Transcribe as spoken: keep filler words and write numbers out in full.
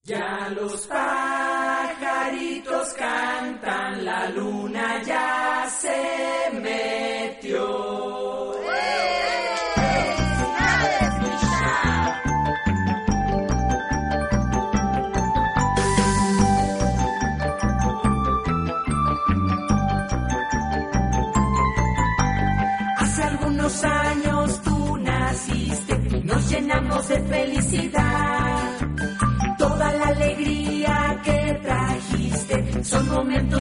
Ya los pajaritos cantan, la luna ya se metió. Hace algunos años tú naciste, nos llenamos de felicidad. Toda la alegría que trajiste son momentos